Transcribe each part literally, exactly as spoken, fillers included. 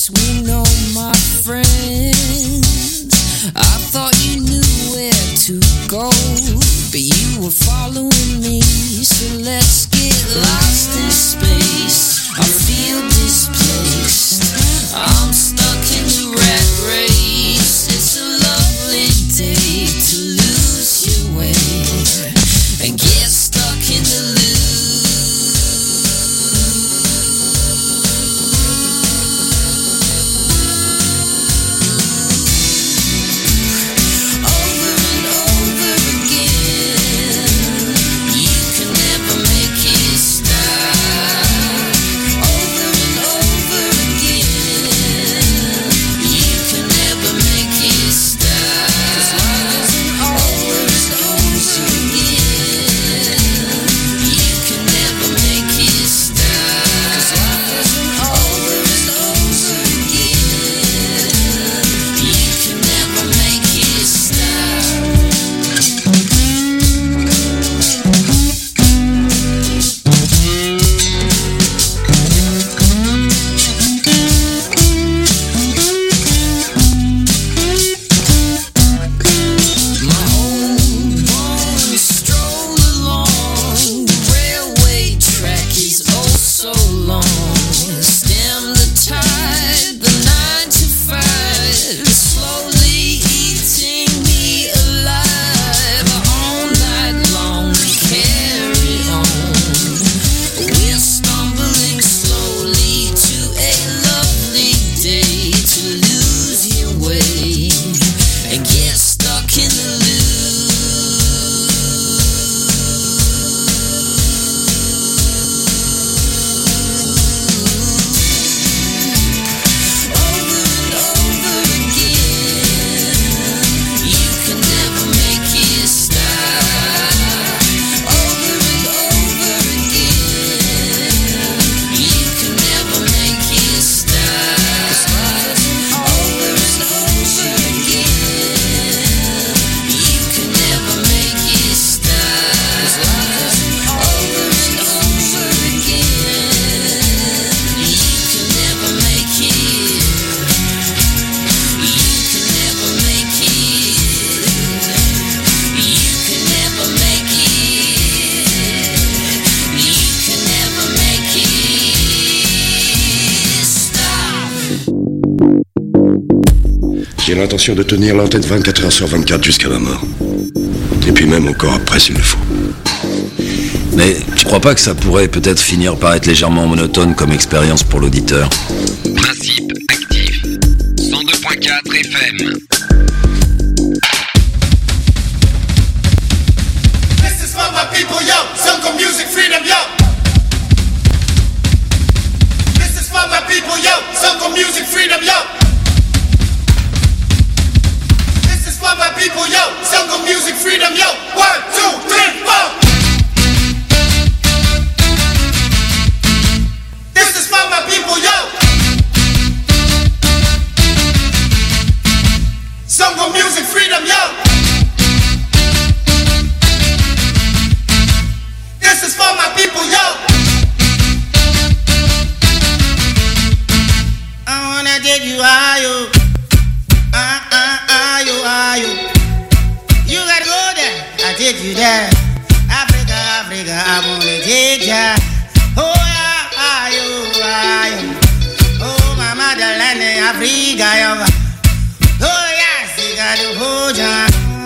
place we know, my friends. I thought you knew where to go, but you were following me, so let's get lost in space. I feel displaced, I'm stuck in the rat race. It's a lovely day to lose your way and get stuck in the loop. J'ai l'intention de tenir l'entête vingt-quatre heures sur vingt-quatre jusqu'à ma mort. Et puis même encore après s'il le faut. Mais tu crois pas que ça pourrait peut-être finir par être légèrement monotone comme expérience pour l'auditeur? Principe actif. cent deux point quatre F M. This is for my people, yo. Jungle music freedom, yo. This is for my people, yo. Jungle music freedom, yo. For my people, yo, jungle music freedom, yo. One, two, three, four. This is for my people, yo. Jungle music freedom, yo. This is for my people, yo. I wanna take you higher. You gotta go there, I take you there. Africa, Africa, I wanna take ya. Oh yeah, you, you. Oh my motherland, Africa, yo. Oh yes, you gotta hold ya.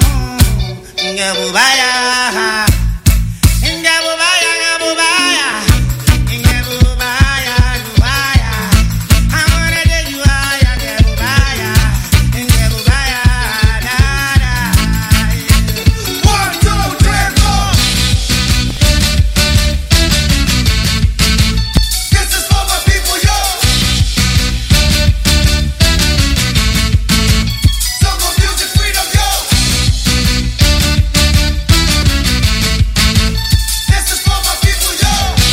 Ngabubaya, ngabubaya, ngabubaya, ngabubaya, ngabubaya. I wanna take you higher, ngabubaya, ngabubaya, da da. One, two, three, four. This is for my people, yo. Jungle music freedom, yo. This is for my people, yo.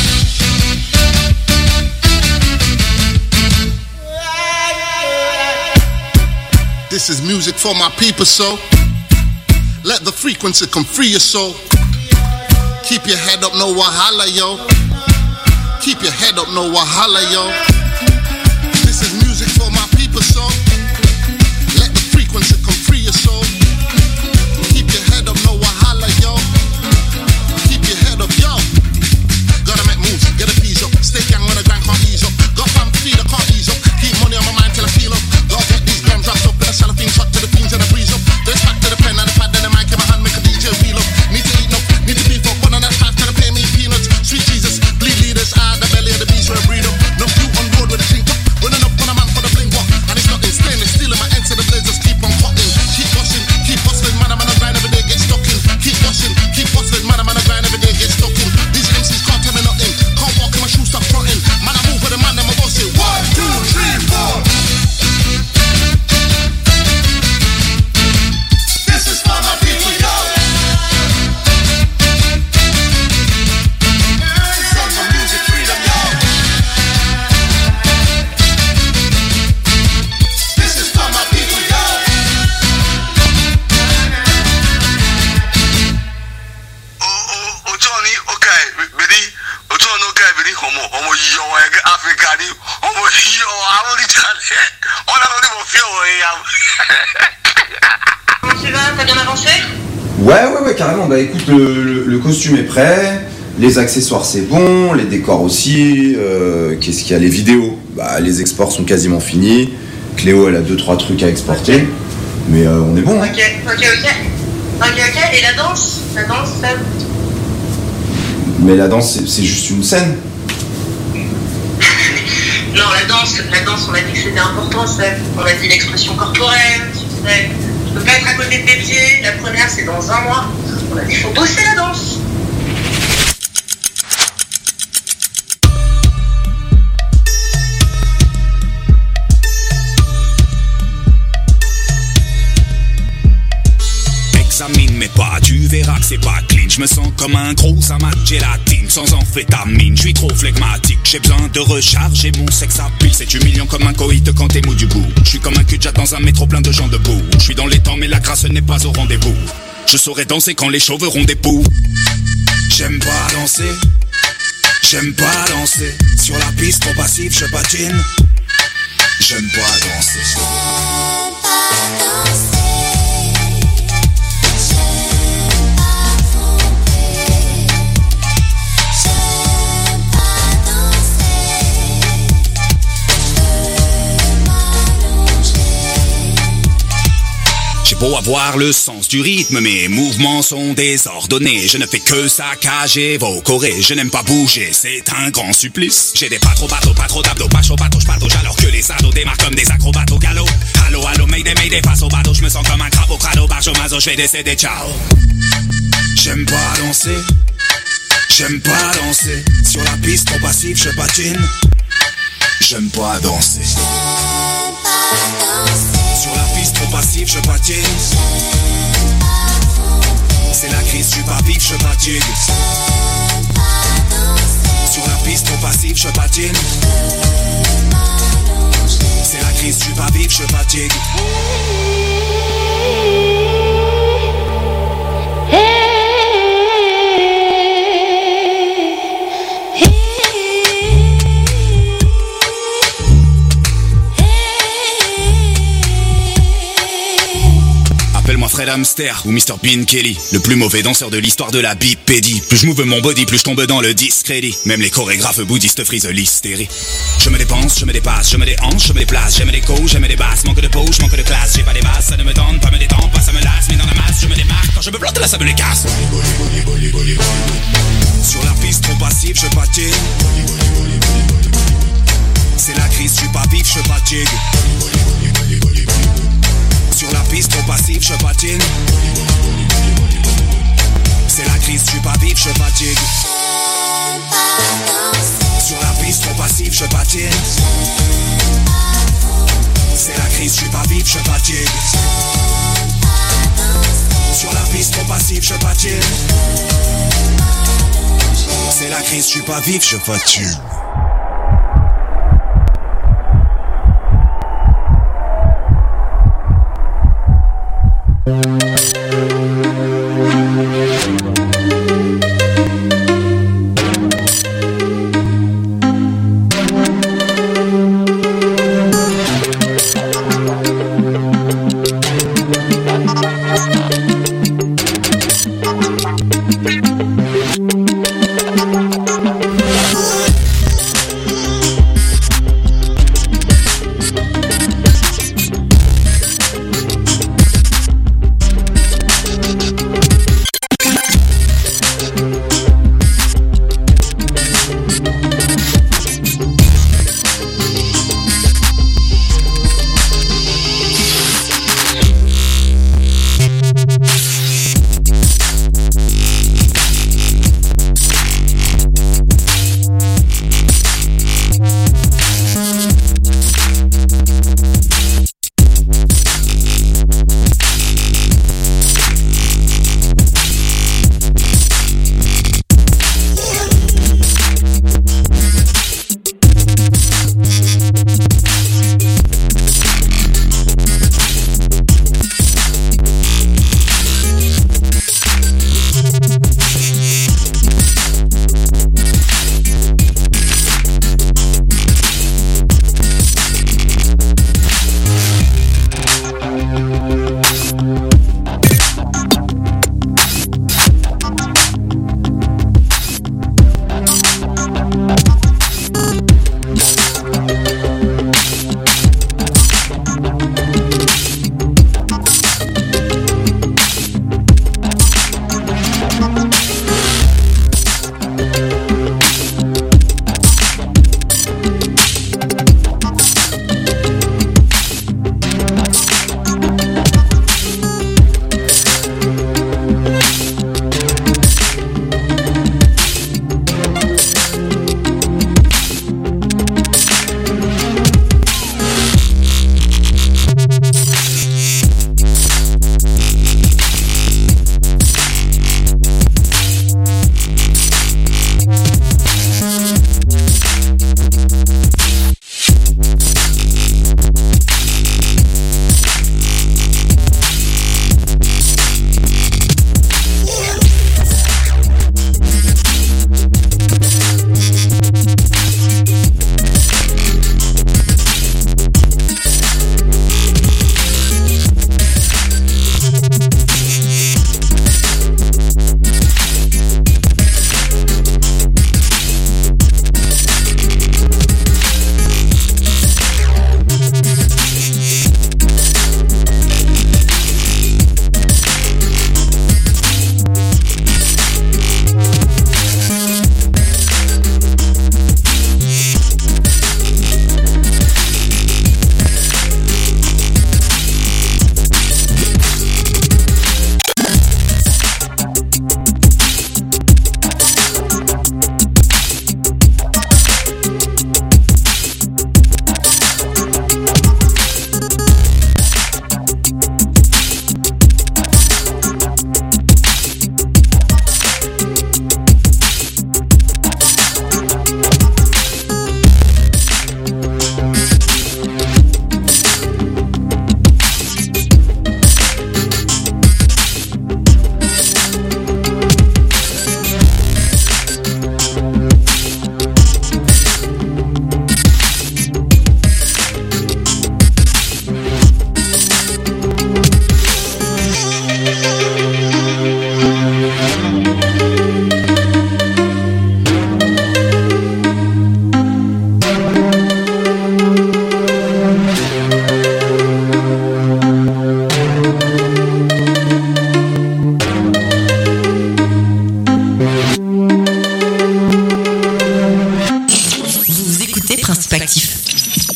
This is music for my people, so let the frequency come free your soul. Keep your head up, no wahala, yo. Keep your head up, no wahala, yo. This is music for my Comment tu vas? T'as bien avancé? Ouais, ouais, ouais, carrément. Bah écoute, le, le, le costume est prêt, les accessoires c'est bon, les décors aussi. Euh, qu'est-ce qu'il y a? Les vidéos, bah les exports sont quasiment finis. Cléo, elle a deux trois trucs à exporter, okay. mais euh, on est bon. Hein. Ok, ok, ok. Ok, ok. Et la danse? La danse, ça... Mais la danse, c'est, c'est juste une scène. Non, la danse, la danse, on a dit que c'était important, ça. On a dit l'expression corporelle, tu sais. Je peux pas être à côté de tes pieds. La première, c'est dans un mois. On a dit qu'il faut bosser la danse. Examine mes pas, tu verras que c'est pas clean. Je me sens comme un gros amas de gélatine sans amphétamine. Je suis trop flegmatique, j'ai besoin de recharger mon sexe à pile. C'est humiliant comme un coït quand t'es mou du bout. Je suis comme un cul-de-jatte dans un métro plein de gens debout. Je suis dans les temps mais la grâce n'est pas au rendez-vous. Je saurais danser quand les chauves auront des poux. J'aime pas danser, j'aime pas danser. Sur la piste trop passif je patine. J'aime pas danser. J'aime pas danser. J'ai beau avoir le sens du rythme, mes mouvements sont désordonnés. Je ne fais que saccager vos chorés. Je n'aime pas bouger, c'est un grand supplice. J'ai des pas trop bateaux, pas trop d'abdos, pas chaud, pas trop, j'patauge alors que les ados démarrent comme des acrobates au galop. Allo, allo, mayday, mayday, face au bateau. Je me sens comme un crabe au crado, barge au mazo, je vais décéder, ciao. J'aime pas danser, j'aime pas danser. Sur la piste trop passif, je patine. J'aime pas danser. J'aime pas danser. Sur la piste trop passif, je patine. C'est la crise, je suis pas vif, je fatigue. Sur la piste trop passif, je patine. C'est la crise, je suis pas vif, je fatigue. Appelle-moi Fred Hamster ou mister Bean Kelly, le plus mauvais danseur de l'histoire de la bipédie. Plus je move mon body, plus je tombe dans le discrédit. Même les chorégraphes bouddhistes frisent l'hystérie. Je me dépense, je me dépasse, je me déhanche, je me déplace. J'aime les coups, j'aime les basses, manque de peau, je manque de classe. J'ai pas des bases, ça ne me tente, pas me détend, pas ça me lasse. Mais dans la masse, je me démarque, quand je me plante là ça me les casse. Sur la piste trop passive, je patine. C'est la crise, je suis pas vif, je fatigue. Sur la piste trop passif, je patine. C'est la crise, je suis pas vif, je fatigue. Sur la piste trop passif, je patine. C'est la crise, je suis pas vif, je fatigue. Sur la piste trop passif, je patine. C'est la crise, je suis pas vif, je fatigue.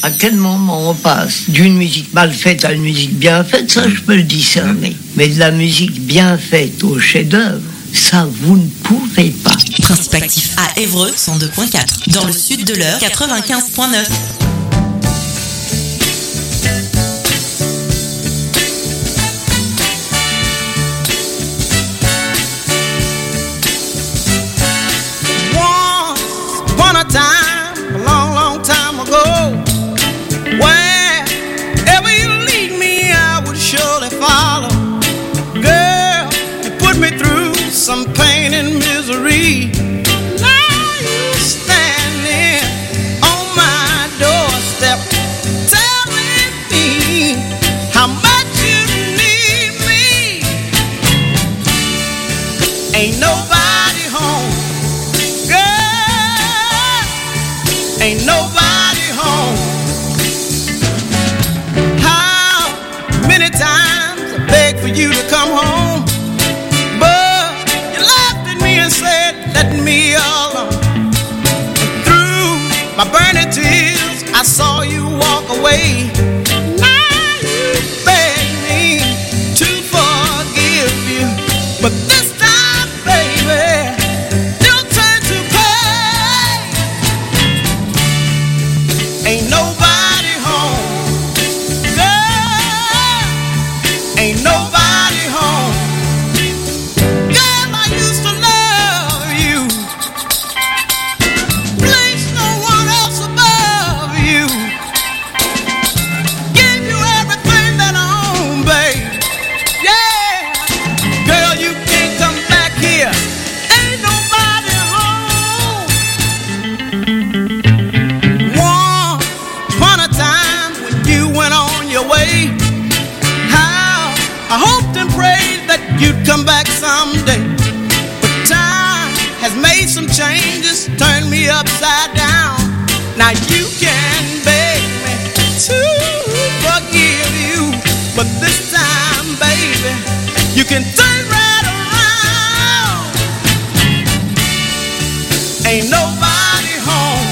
À quel moment on passe d'une musique mal faite à une musique bien faite, ça je peux le discerner. Mais de la musique bien faite au chef-d'œuvre, ça vous ne pouvez pas. Principe actif à Évreux, cent deux point quatre. Dans le sud de l'Eure, quatre-vingt-quinze point neuf. Once upon a time, a long, long time ago, wherever you lead me, I would surely follow. Girl, you put me through some pain and misery. Now you standing on my doorstep, telling me how much you need me. Ain't nobody home, girl, ain't nobody home. How many times I begged for you to come home, but you laughed at me and said, let me alone. And through my burning tears, I saw you walk away. Now you beg me to forgive you, but this time, baby, you'll turn to pay. Ain't nobody home, girl, ain't nobody home. Girl, I used to love you, place no one else above you. Give you everything that I own, babe. Yeah, girl, you can't come back here. Ain't nobody home. Once upon a time when you went on your way, how I hoped and prayed that you'd come back someday. But time has made some changes, turned me upside down. Now you can beg me to forgive you, but this time, baby, you can turn right around. Ain't nobody home,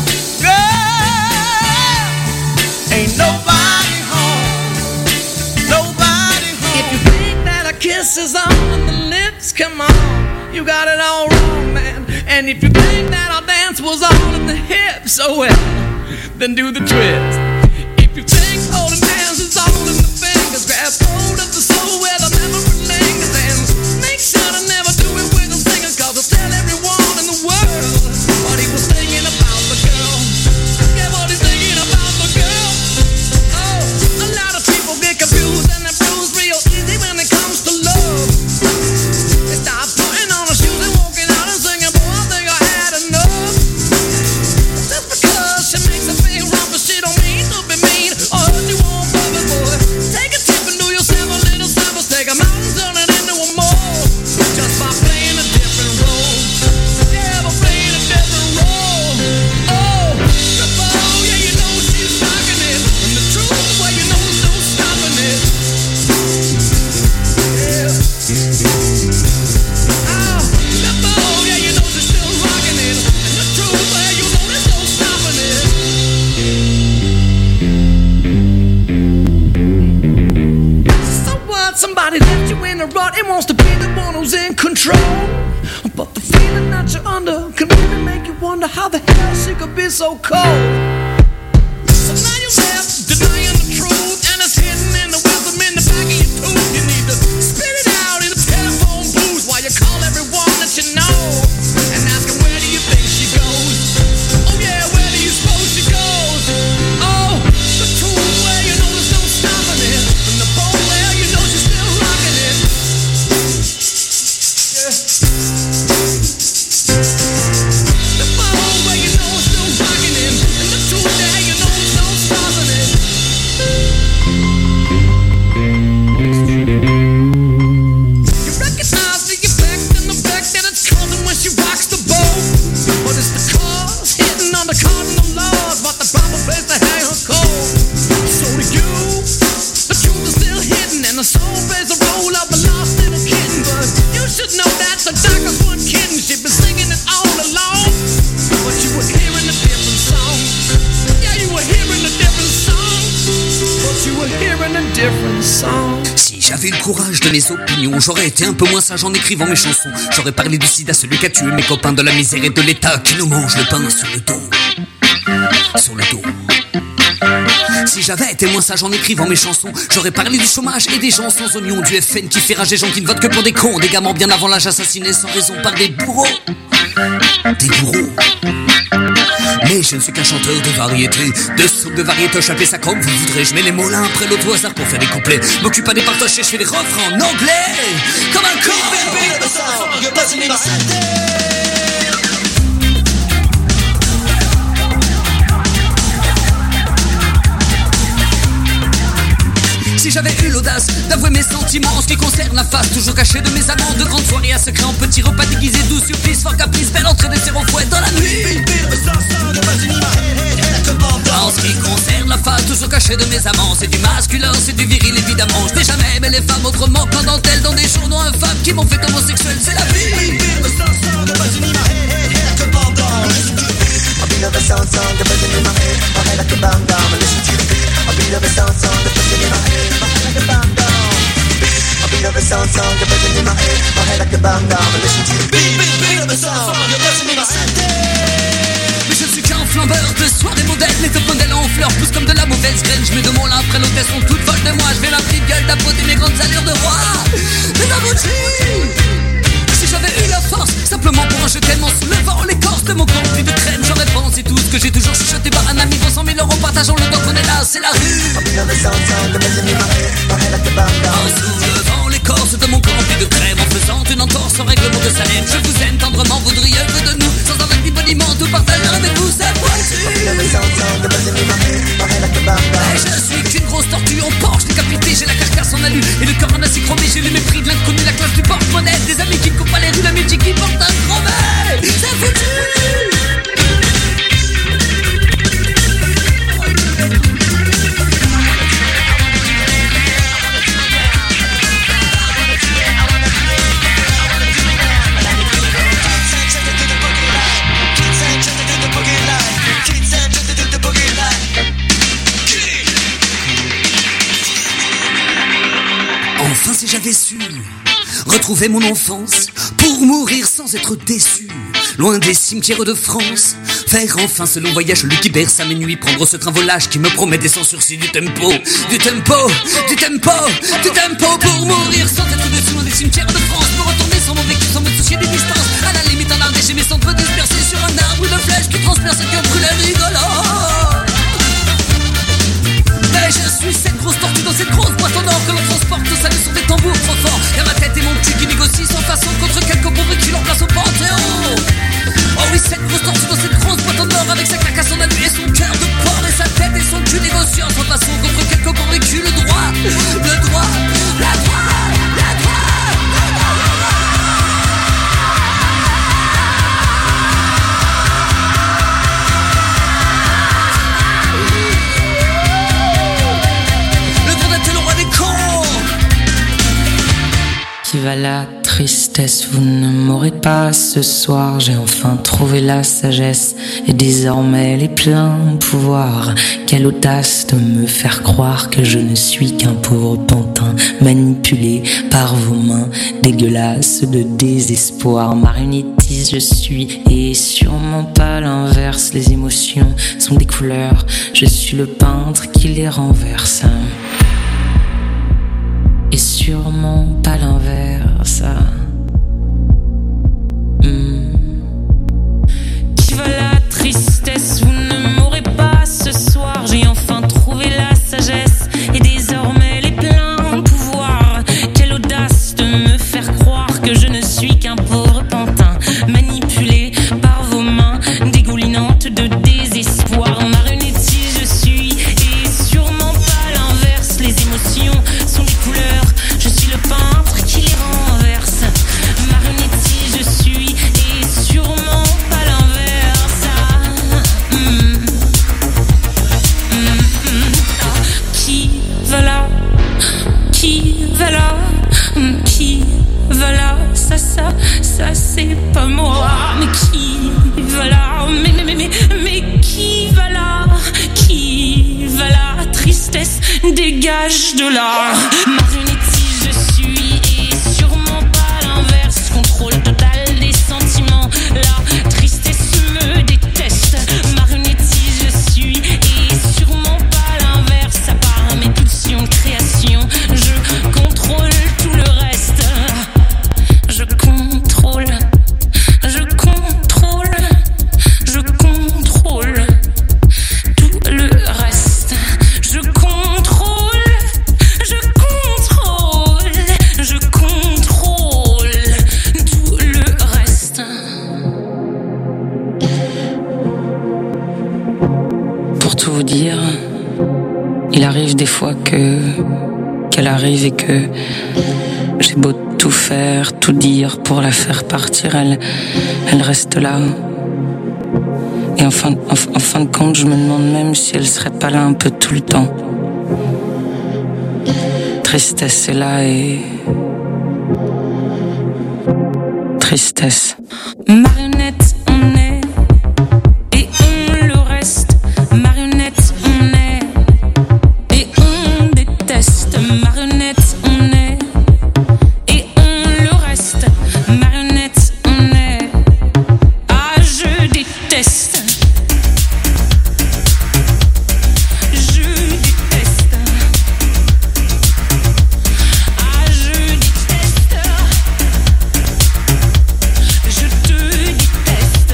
girl, ain't nobody home, nobody home. If you think that a kiss is on the lips, come on, you got it all wrong, man. And if you think that our dance was all in the hips, oh well, then do the twist. If you think all the dance is all in the fingers, grab hold of the soul where the memory lingers, and make sure to never do it with the singers, cause it'll tell everyone in the world what he was thinking about the girl. Yeah, what he's thinking about the girl. Oh, a lot of people get confused and they're bruised real easy when it comes to love. They start putting on their shoes and walking out and singing, boy, I think I had enough. Just because she makes a feel wrong, but she don't mean to be mean or hurt you on purpose, boy. Take a tip and do yourself a little service. Take a mountain, turn it into a mole, just by playing a different role. Yeah, by playing a different role. Oh, the ball, yeah, you know she's rocking it. And the truth, well, you know there's no stopping it. Yeah. Oh, the ball, yeah, you know she's still rocking it. And the truth, well, you know there's no stopping it. So what? Somebody left you in a rut and wants to be the one who's in control. But the feeling that you're under can really make you wonder how the hell she could be so cold. So now you're left denying the truth, and it's hidden in the wisdom in the back of your tooth. You need to spit it out in the telephone booth while you call everyone that you know and ask her, where do you think she goes? Oh yeah, where do you suppose she goes? Oh, the truth, where you know there's no stopping it. And the ball, where you know she's still rocking it. Yeah. The ball, where you know it's still rocking it. And the truth, hearing a different song. Si j'avais eu le courage de mes opinions, j'aurais été un peu moins sage en écrivant mes chansons. J'aurais parlé du sida, celui qui a tué mes copains, de la misère et de l'État qui nous mange le pain sur le dos. Sur le dos. Si j'avais été moins sage en écrivant mes chansons, j'aurais parlé du chômage et des gens sans oignons, du F N qui fait rage des gens qui ne votent que pour des cons, des gamins bien avant l'âge assassinés sans raison par des bourreaux. Des bourreaux. Mais je ne suis qu'un chanteur de variété, de souk de variété, chapez ça comme vous voudrez. Je mets les mots l'un après l'autre au hasard pour faire des couplets. M'occupe pas des partages et je fais des refrains en anglais. Comme un con. Si j'avais eu l'audace d'avouer mes sentiments en ce qui concerne la face toujours cachée de mes amants, de grandes soirées à secret en petits repas déguisés, doux supplices, fort caprice, belle entrée des au fouet dans la nuit. En ce qui concerne la face toujours cachée de mes amants, c'est du masculin, c'est du viril évidemment. Je n'ai jamais aimé les femmes autrement qu'en dentelle dans des journaux infâmes qui m'ont fait homosexuel, c'est la vie. A beat of a sound song, the buzzing in my head, my head like a bam bam. Listen to the beat. A beat of a sound song, the buzzing in my head, my head like a bam bam. A beat of a sound song, the buzzing in my head, my head like a bam bam. Listen to the beat, beat, beat of a sound, the buzzing in my head. Mais je suis qu'un flambeur de soirée modèle, les top modèles en fleurs poussent comme de la mauvaise graine. Je mets de mon l'un après l'autre, elles sont toutes folles de moi. Je fais la petite gueule d'apôter mes grandes allures de roi. Mais aboutis. Si j'avais eu la force, simplement pour un jeu tellement soulevant l'écorce de mon corps rempli de crème, j'aurais pensé tout ce que j'ai toujours chuchoté par un ami pour cent mille euros, partageons le temps qu'on est là, c'est la rue. En soulevant l'écorce de mon corps rempli de crème, en faisant une entorse au règlement de Salem. Je vous aime tendrement, voudriez que de nous, sans avoir d'imoniment, tout partager avec vous, c'est possible. Et je suis qu'une grosse tortue en Porsche décapitée, j'ai la carcasse en alu et le cœur en acier chromé. J'ai le mépris de l'inconnu, la classe du porte-monnaie, des amis qui ne coupent pas les rues, la musique qui porte un crevet. C'est foutu. Enfin si j'avais su retrouver mon enfance pour mourir sans être déçu, loin des cimetières de France, faire enfin ce long voyage lui qui berce à mes nuits, prendre ce train volage qui me promet des sans sursis, du tempo, du tempo, du tempo, du tempo pour mourir sans être déçu, loin des cimetières de France, me retourner sans mon vécu, sans me soucier des distances, à la limite un arbre chez mes centres dispersés sur un arbre de flèche qui transperce et qui brûle rigolo. Mais je suis cette grosse tortue dans cette grosse boîte en or que l'on transporte, ça ne sont des tambours trop forts. Y'a ma tête et mon cul qui négocient sans façon contre quelques pauvres qui leur place au panthéon. Oh oui, cette grosse tortue dans cette grosse boîte en or avec sa carcasse en alu et son cœur de porc et sa tête et son cul négociant sans façon contre quelques pauvres qui le droit, le droit, la droit, la droit. Qui va la tristesse, vous ne m'aurez pas ce soir. J'ai enfin trouvé la sagesse et désormais les pleins pouvoirs. Quelle audace de me faire croire que je ne suis qu'un pauvre pantin manipulé par vos mains dégueulasses de désespoir. Marionnettiste je suis et sûrement pas l'inverse. Les émotions sont des couleurs, je suis le peintre qui les renverse. Et sûrement pas l'inverse. Mmh. Qui va la tristesse, vous ne m'aurez pas ce soir. J'ai enfin trouvé la sagesse et désormais les pleins pouvoirs. Quelle audace de me faire croire que je ne suis qu'un pauvre pantin manipulé par vos mains dégoulinantes de désespoir. Marionnettiste je suis et sûrement pas l'inverse. Les émotions sont des couleurs, je suis le peintre qui les renverse. Marionnettiste je suis et sûrement pas l'inverse. Ah, mm, mm, mm, ah. Qui va là, qui va là, mm, qui va là, ça, ça, ça c'est pas moi. Mais qui va là, mais, mais, mais, mais, mais qui va là, qui va là, tristesse. tristesse, dégage de là. Marionnettiste je suis et sûrement pas l'inverse. Contrôle total des sentiments, la tristesse me déteste. Marionnettiste je suis et sûrement pas l'inverse. À part mes pulsions de création, je contrôle tout le reste. Je contrôle, je contrôle, je contrôle tout le reste. Je contrôle, je contrôle, je contrôle tout le reste. Pour tout vous dire, il arrive des fois que qu'elle arrive et que j'ai beau tout faire, tout dire pour la faire partir, elle, elle reste là. Et en fin, en, en fin de compte, je me demande même si elle serait pas là un peu tout le temps. Tristesse est là et... Tristesse. Marionnette, on est, et on le reste. Marionnette, on est, et on déteste. Marionnette, on est, et on le reste. Marionnette, on est, ah je déteste. Je déteste. Ah je déteste. Je te déteste.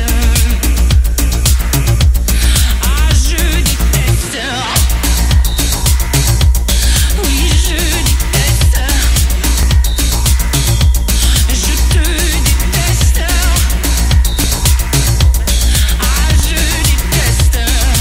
Ah je déteste. Oui je déteste. Je te déteste. Ah je déteste.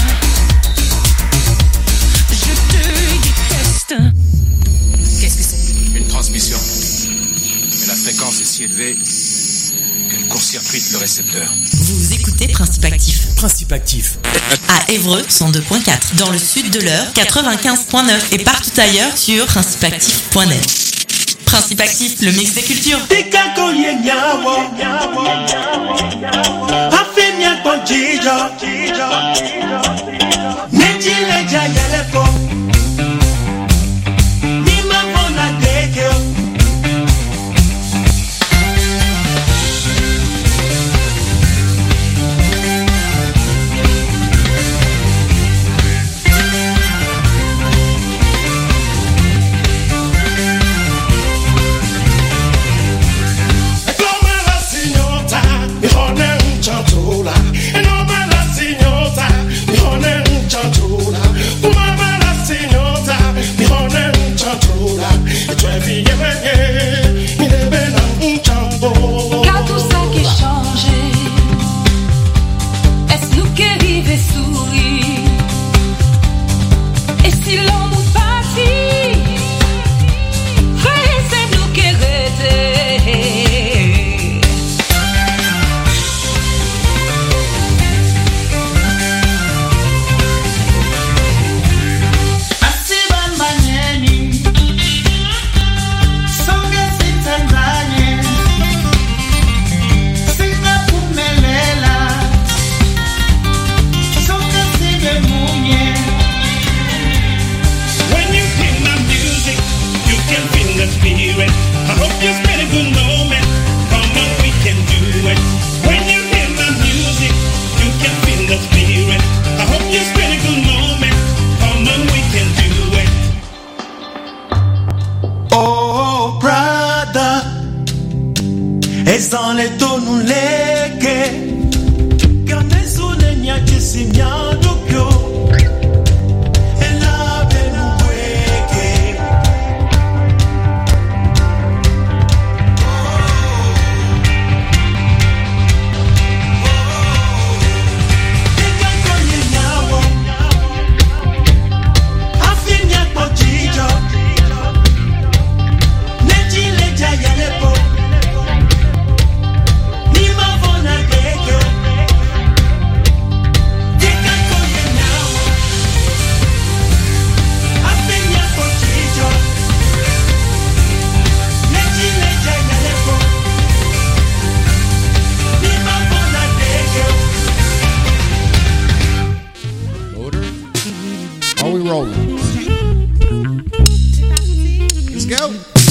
Je te déteste. Qu'est-ce que c'est? Une transmission. Mais la fréquence est si élevée qu'elle court-circuite le récepteur. Vous écoutez Principe Actif. Principe Actif. À Évreux, cent deux virgule quatre. Dans le sud de l'Eure, quatre-vingt-quinze virgule neuf. Et partout ailleurs sur principe actif point net. Principe Actif, le mix des cultures. Car tout ça qui est changé, est-ce nous qui rive et souris? Et si l'on nous partit, frère, c'est nous qui restés. Asiban banyeni, songa sitanganye, singa pumelela, songa sige munye. When you hear my music, you can feel the spirit. I hope you spend a good moment. Come on, we can do it. When you hear my music, you can feel the spirit. I hope you spend a good moment. Come on, we can do it. Oh, brother, ezan le tonu leke, kane sune nyake si nyadokyo, ela benu weke. Eka konye nyawo, afi nyakpo jijo, nejile jayalepo, ni mavona keke. Eka konye nyawo, afi nyakpo jijo, nejile jayalepo, ni mavona keke. Are we rolling? go.